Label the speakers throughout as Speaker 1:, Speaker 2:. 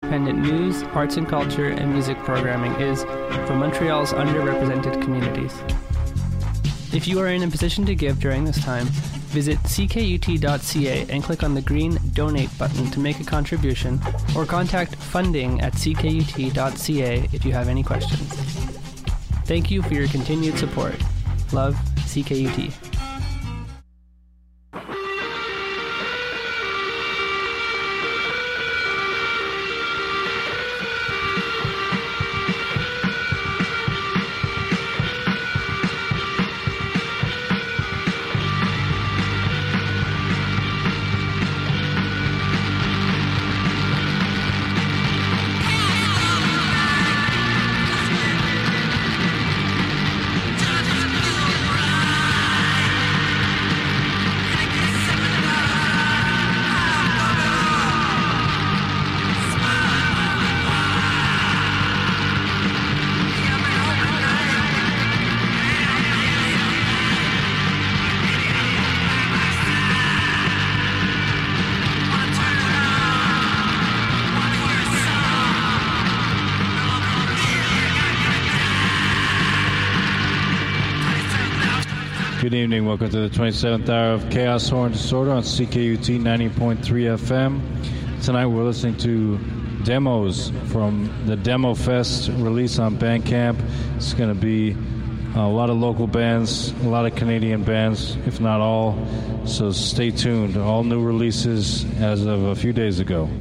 Speaker 1: independent news, arts and culture, and music programming is for Montreal's underrepresented communities. If you are in a position to give during this time, visit ckut.ca and click on the green Donate button to make a contribution, or contact funding@ckut.ca if you have any questions. Thank you for your continued support. Love, CKUT.
Speaker 2: Good evening. Welcome to the 27th hour of Chaos Horn Disorder on CKUT 90.3 FM. Tonight we're listening to demos from the Demo Fest release on Bandcamp. It's going to be a lot of local bands, a lot of Canadian bands, if not all. So stay tuned. All new releases as of a few days ago.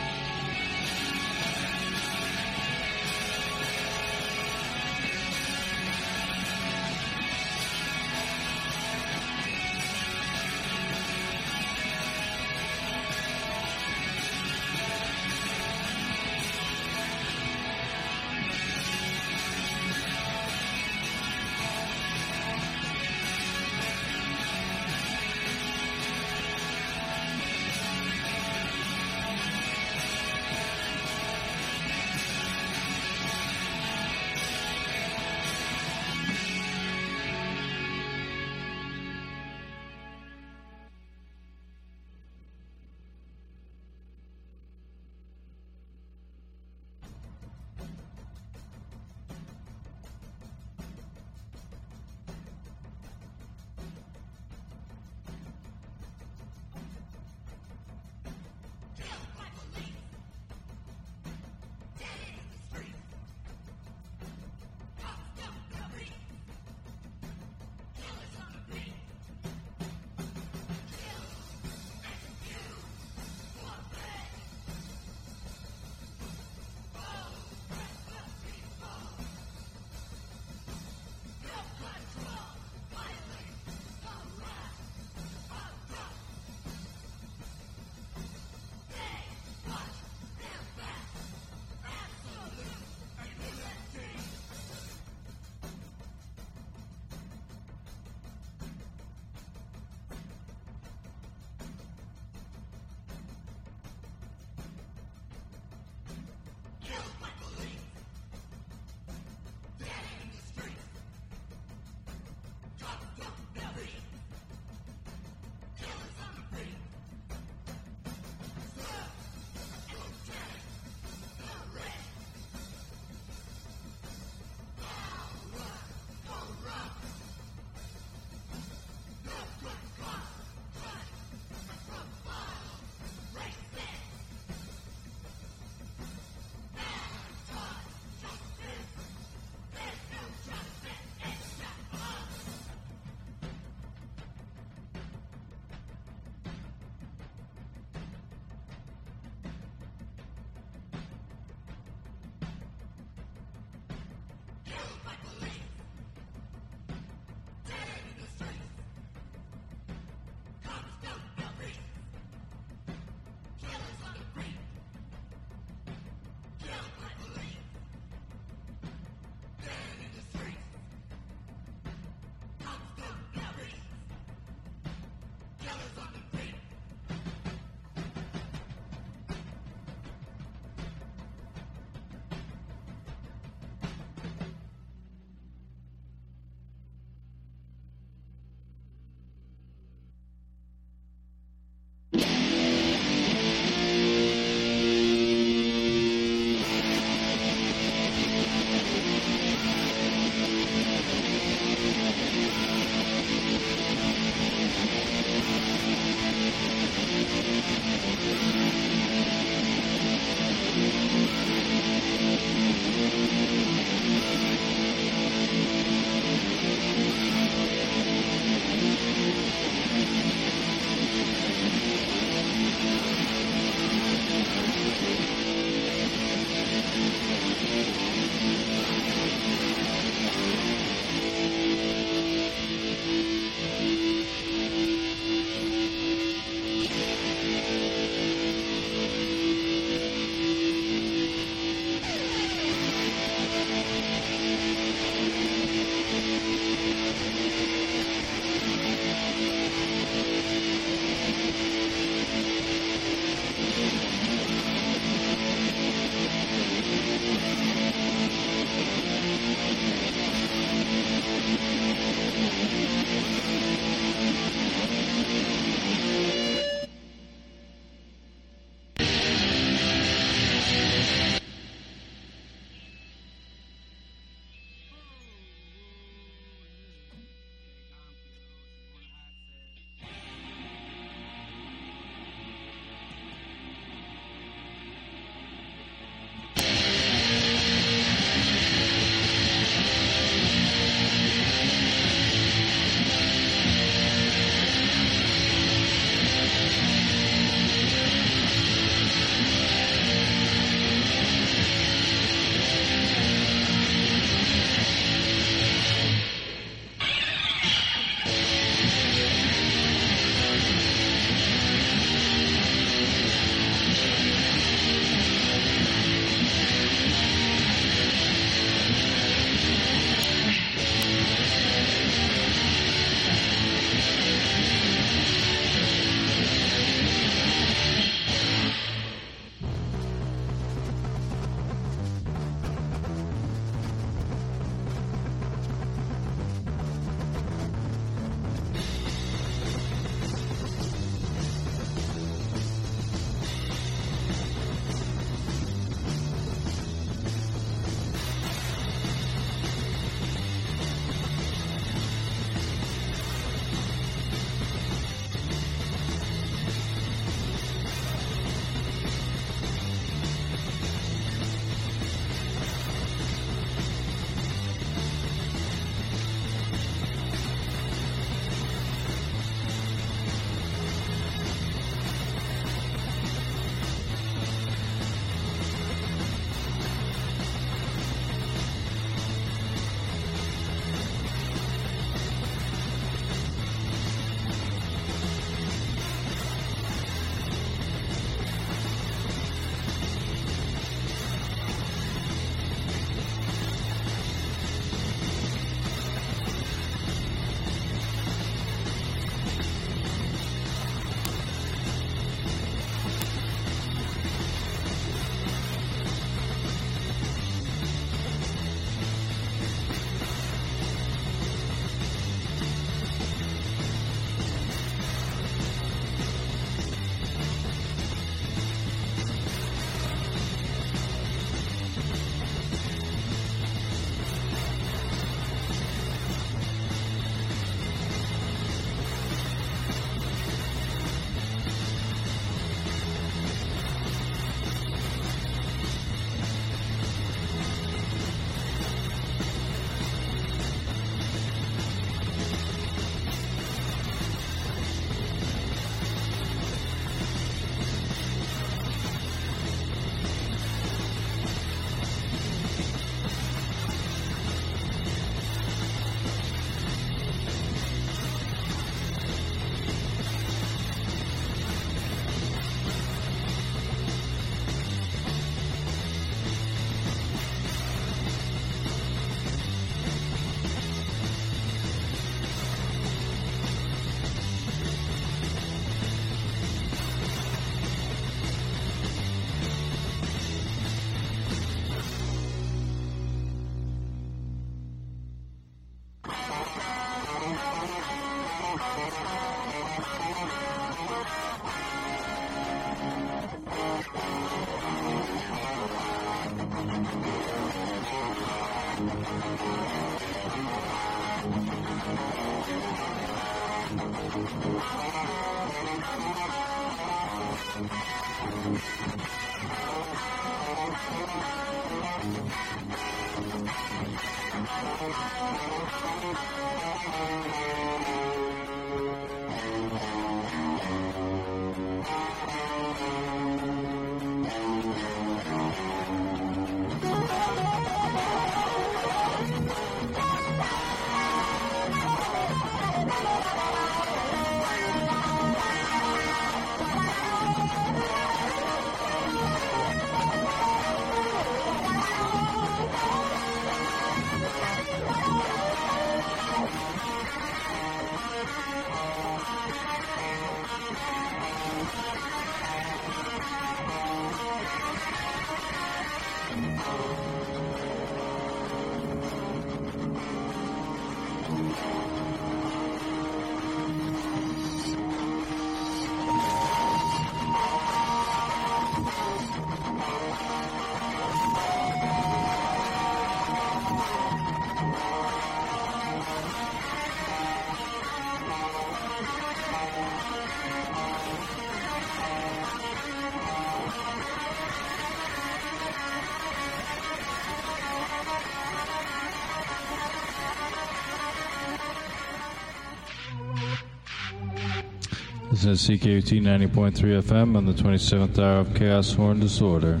Speaker 2: This is CKUT 90.3 FM on the 27th hour of Chaos Horn Disorder.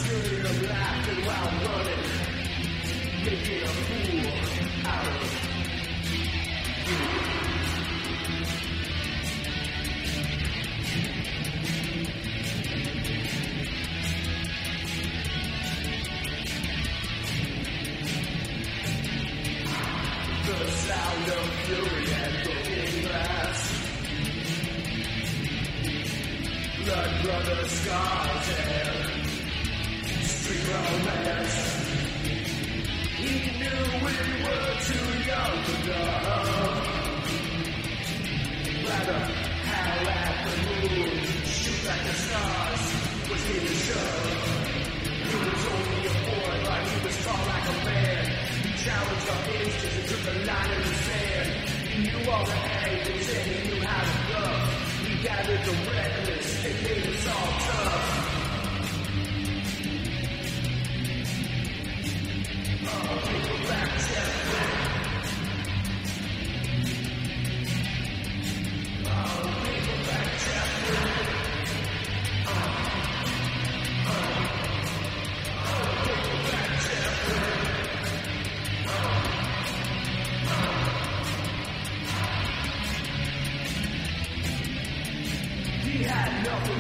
Speaker 3: He had nothing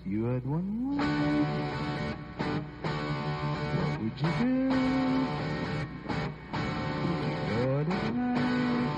Speaker 3: you had one life, what would you do? Would you go out at night?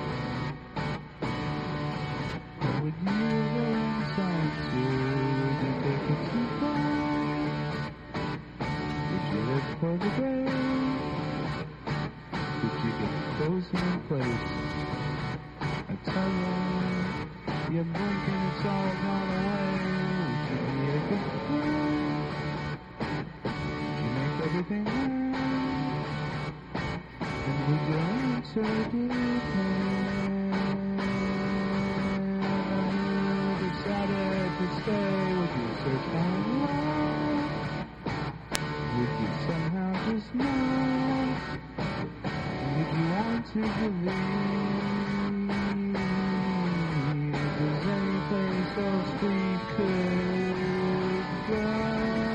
Speaker 3: Or would you go inside too? Would you take it too far? Would you live for the day? Would you get frozen in place? I tell you, you're blinking, it's all gone away. Would you be a good friend? Would you make everything right? And would you answer deeply? And you decided to stay, would you search for love? Would you somehow just know? Would you want to believe there's any place else we could go?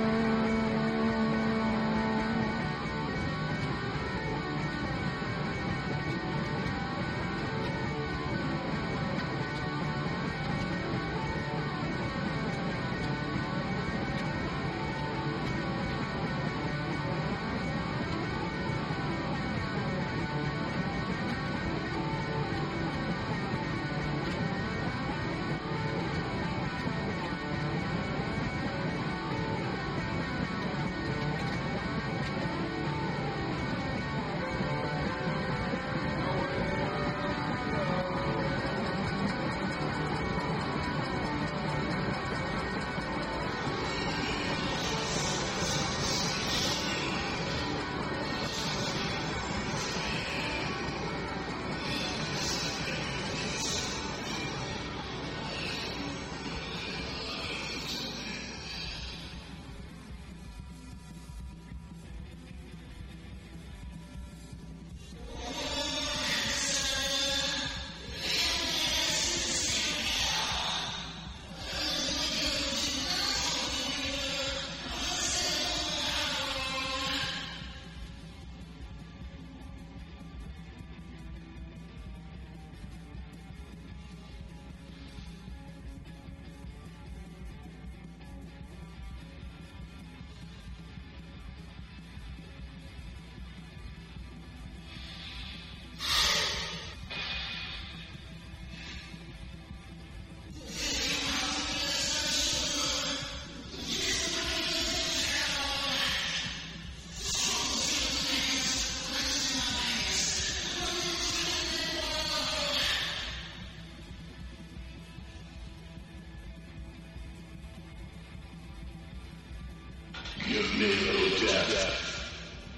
Speaker 4: Give me little death.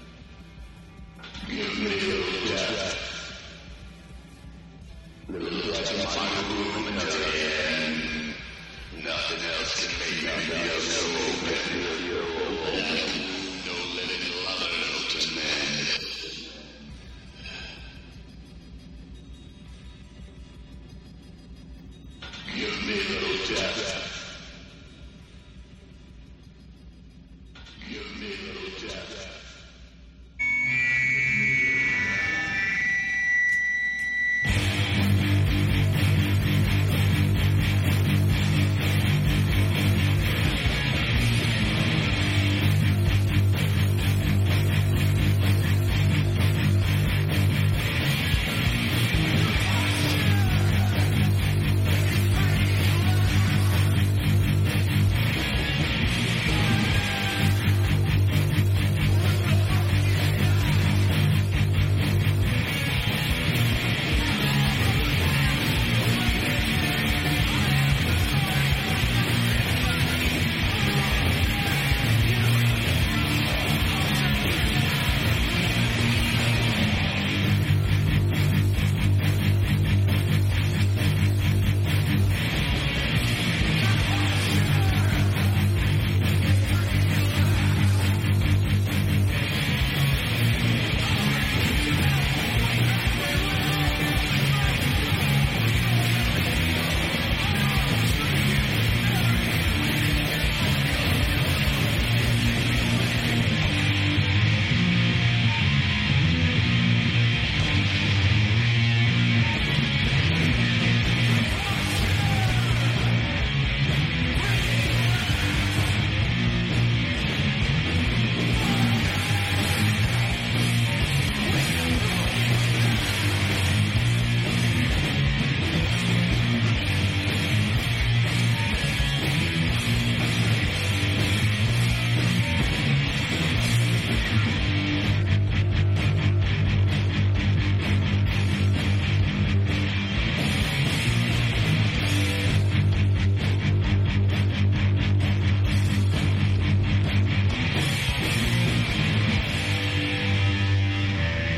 Speaker 4: Give me little death. Little death in my room until the end. Nothing else can make me feel so open. No living lover to men. Give me little death. Give me little death.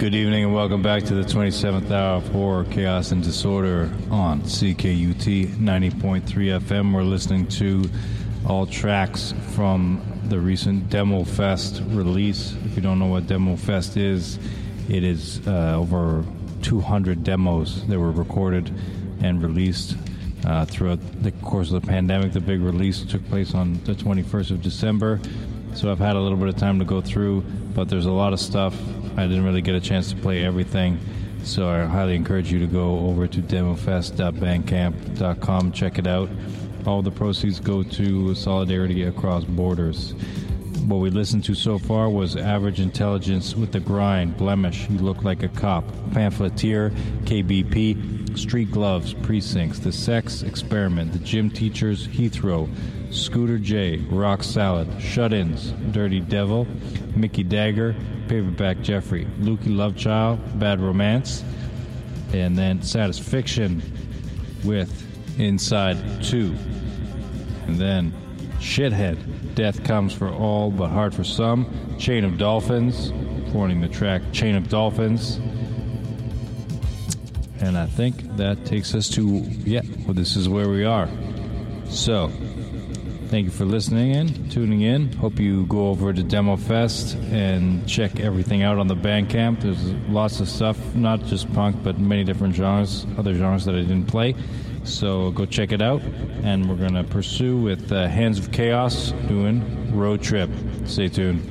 Speaker 2: Good evening and welcome back to the 27th hour of Horror, Chaos, and Disorder on CKUT 90.3 FM. We're listening to all tracks from the recent Demo Fest release. If you don't know what Demo Fest is, it is over 200 demos that were recorded and released throughout the course of the pandemic. The big release took place on the 21st of December. So I've had a little bit of time to go through, but there's a lot of stuff. I didn't really get a chance to play everything, so I highly encourage you to go over to demofest.bandcamp.com, check it out. All the proceeds go to Solidarity Across Borders. What we listened to so far was Average Intelligence with The Grind, Blemish, You Look Like a Cop, Pamphleteer, KBP, Street Gloves, Precincts, The Sex Experiment, The Gym Teachers, Heathrow, Scooter J, Rock Salad, Shut-Ins, Dirty Devil, Mickey Dagger, Paperback Jeffrey, Lukey Lovechild, Bad Romance, and then Satisfaction with Inside 2. And then Shithead, Death Comes for All But Hard for Some, Chain of Dolphins, forming the track Chain of Dolphins. And I think that takes us to, this is where we are. So, thank you for listening in, tuning in. Hope you go over to Demo Fest and check everything out on the Bandcamp. There's lots of stuff, not just punk, but many different genres, other genres that I didn't play. So go check it out. And we're going to pursue with Hands of Chaos doing Road Trip. Stay tuned.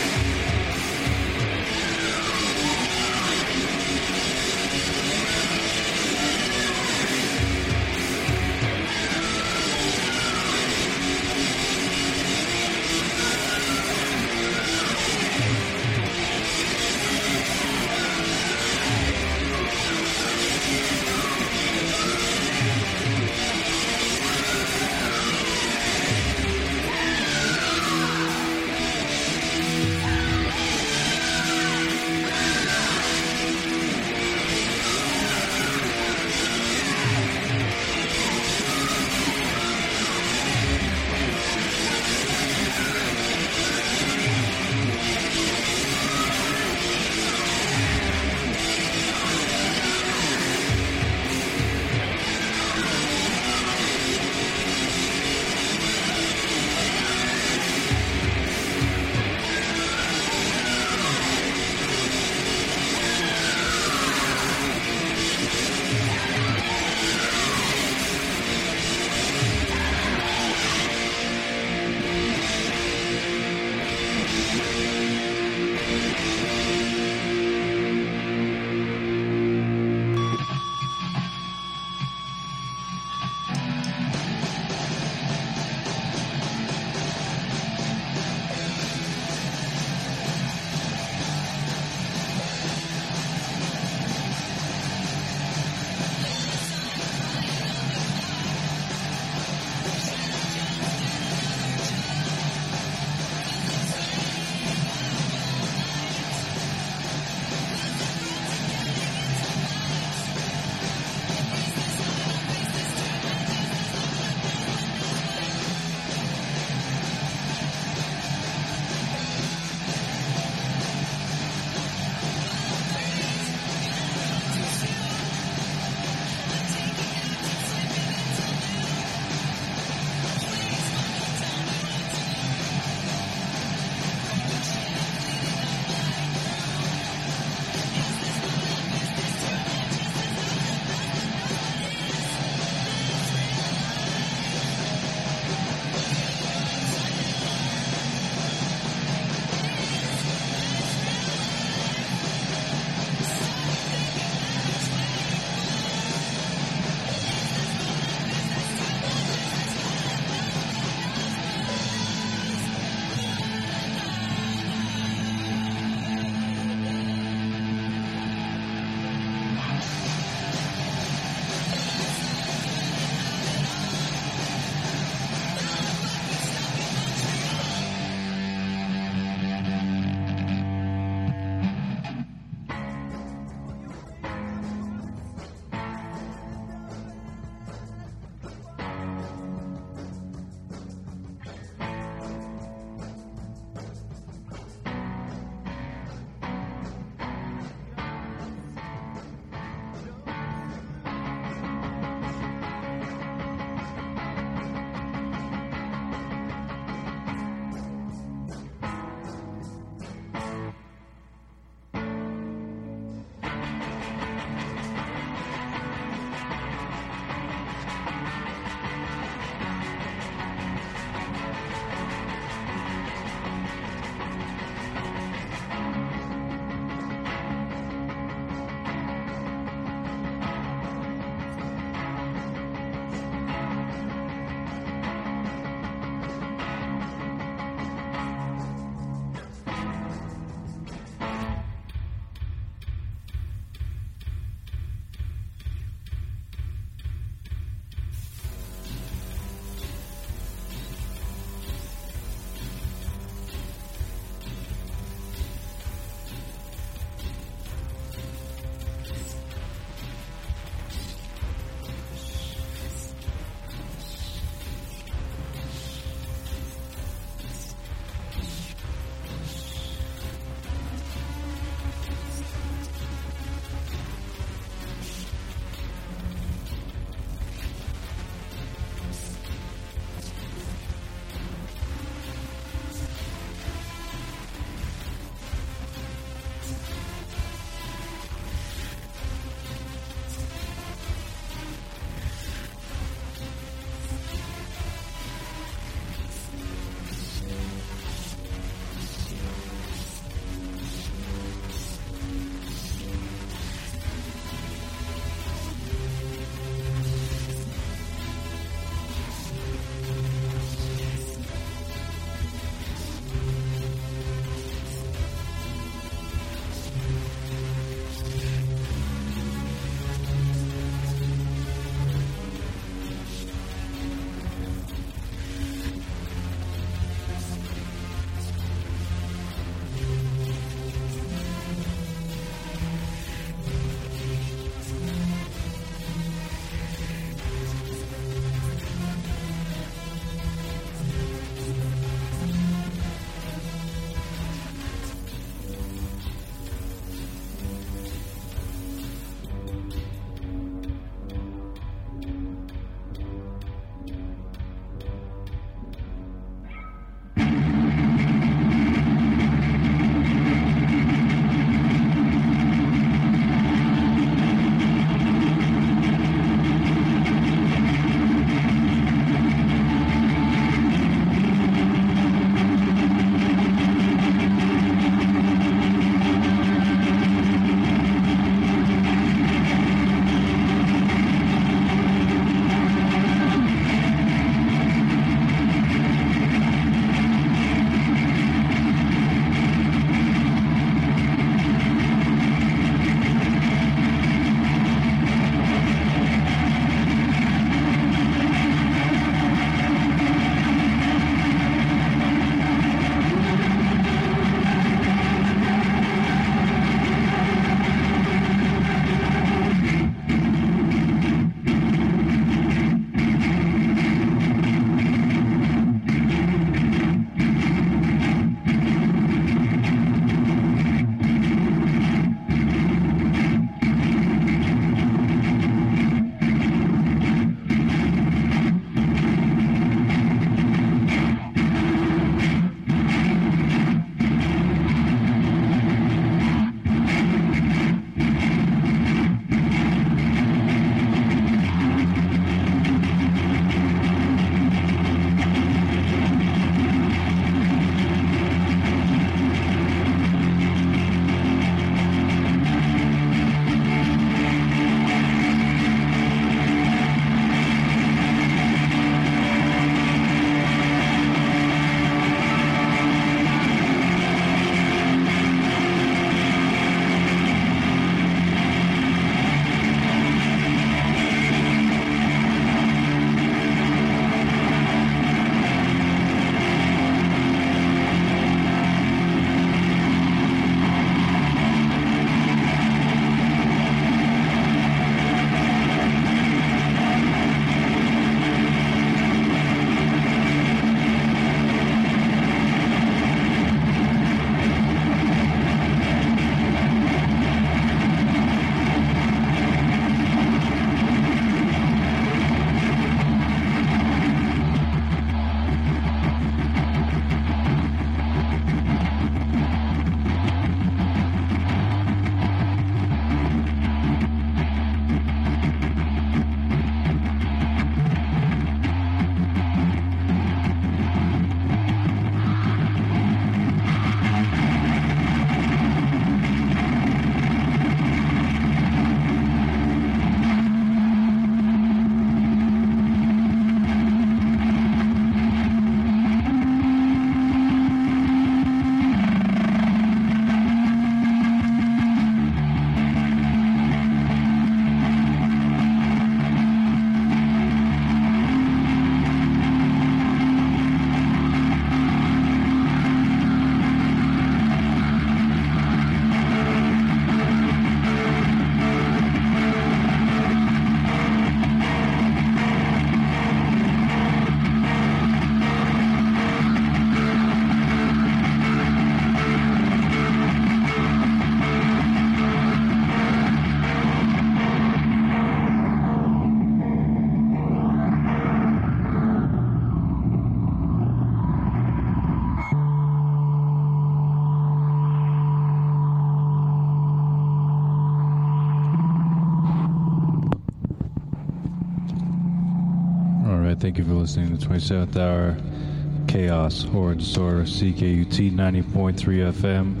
Speaker 2: Thank you for listening to the 27th Hour Chaos or Disorder, CKUT 90.3 FM.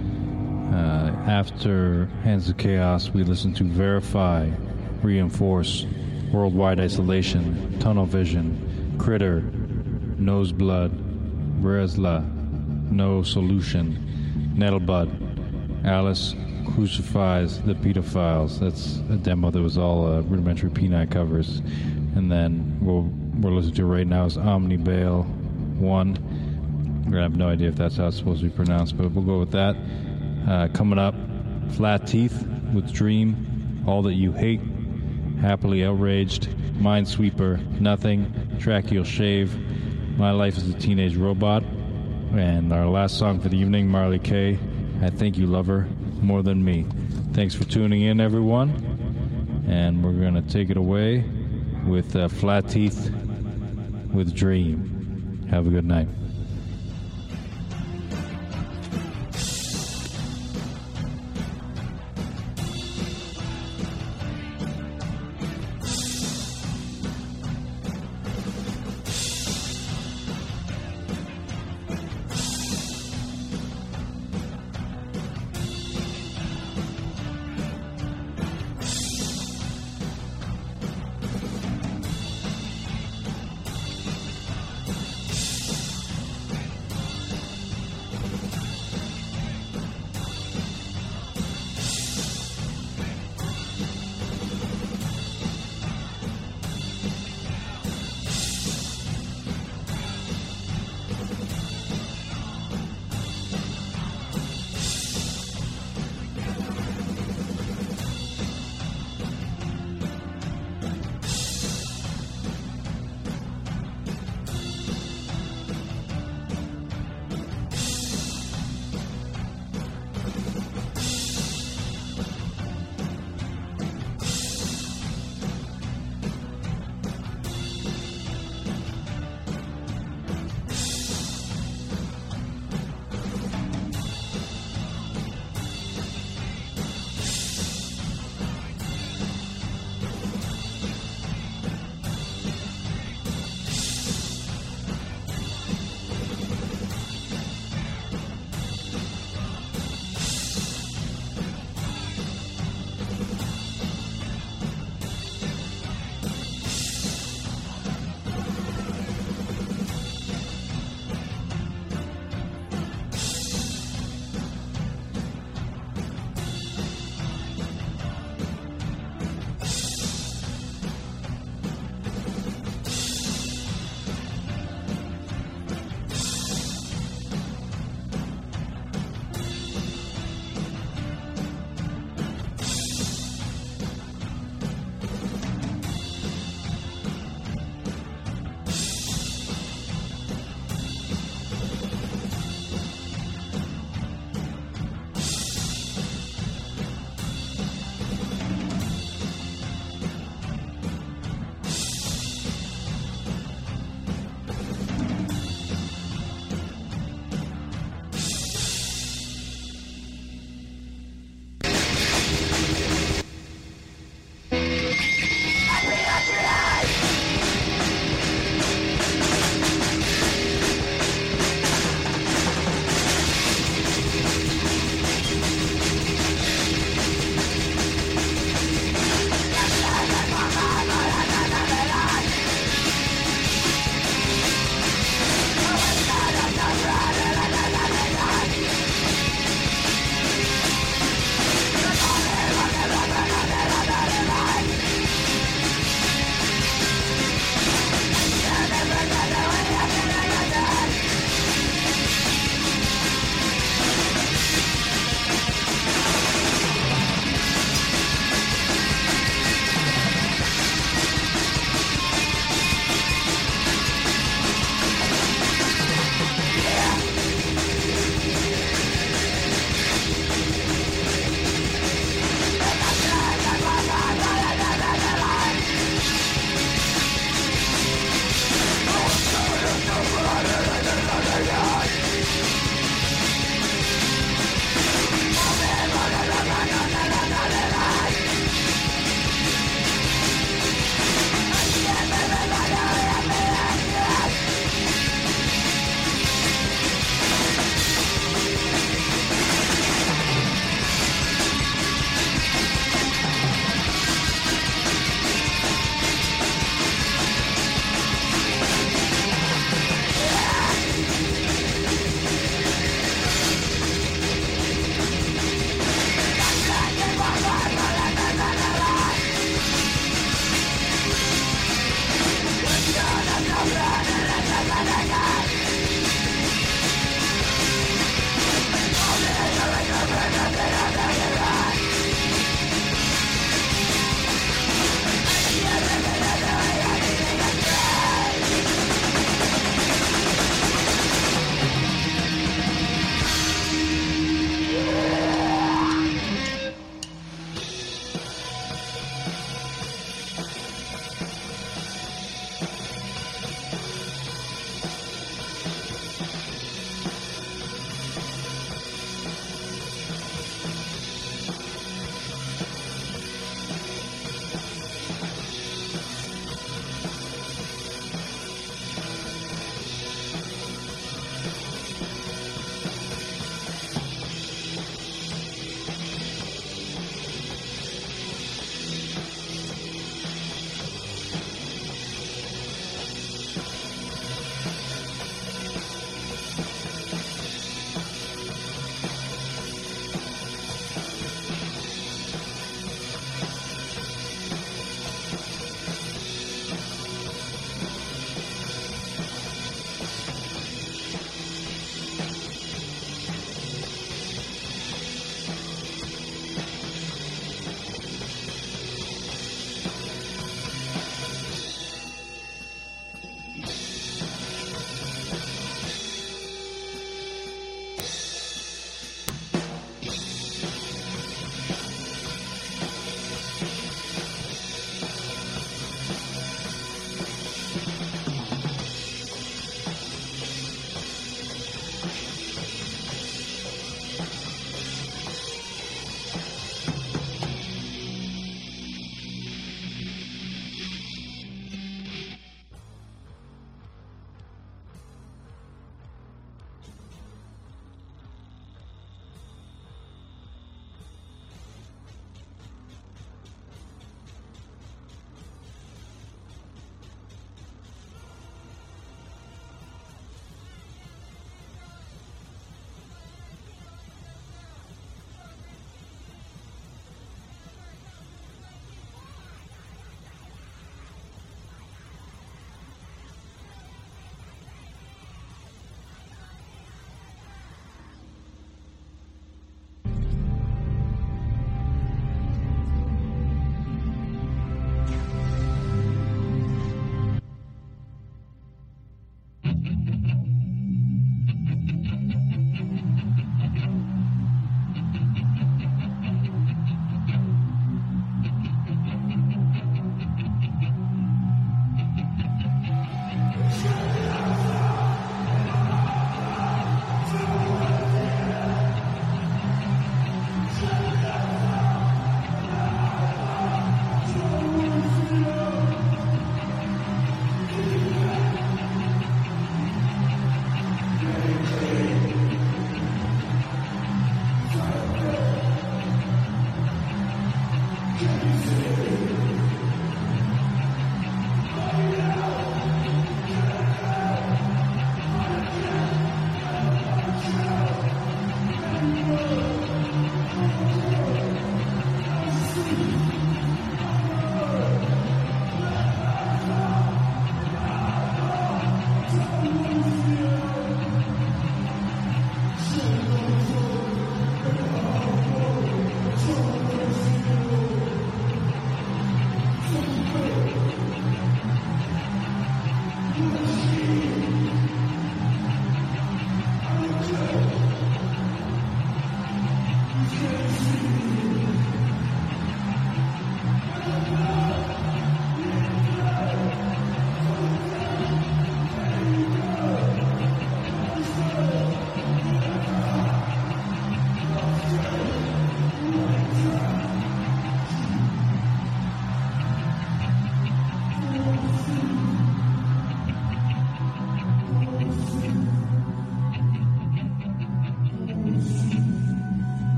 Speaker 2: After Hands of Chaos, we listen to Verify, Reinforce, Worldwide Isolation, Tunnel Vision, Critter, Noseblood, Bresla, No Solution, Nettlebud, Alice Crucifies the Pedophiles. That's a demo that was all Rudimentary P9 covers. And then we're listening to right now is Omnibale 1. I have no idea if that's how it's supposed to be pronounced, but we'll go with that. Coming up, Flat Teeth with Dream, All That You Hate, Happily Outraged, Minesweeper, Nothing, Tracheal Shave, My Life as a Teenage Robot, and our last song for the evening, Marley K, I Think You Love Her More Than Me. Thanks for tuning in, everyone, and we're going to take it away with Flat Teeth with Dream. Have a good night.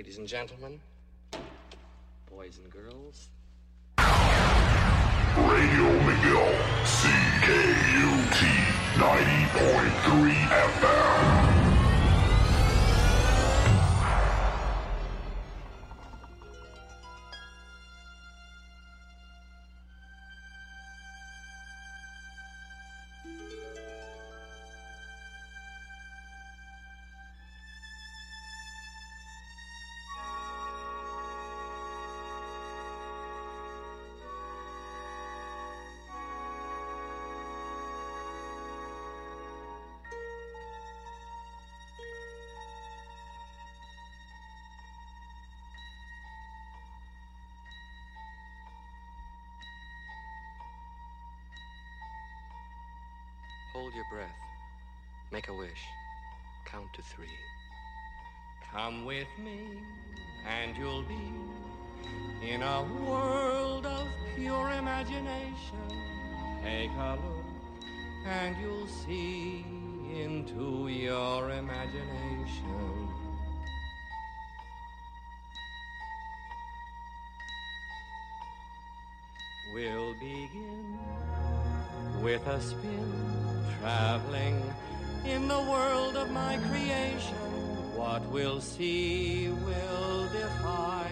Speaker 5: Ladies and gentlemen, boys and girls.
Speaker 4: Radio McGill, CKUT 90.3 FM.
Speaker 5: Hold your breath. Make a wish. Count to 3. Come with me, and you'll be in a world of pure imagination. Take a look, and you'll see into your imagination. We'll begin with a spin, traveling in the world of my creation. What we'll see will defy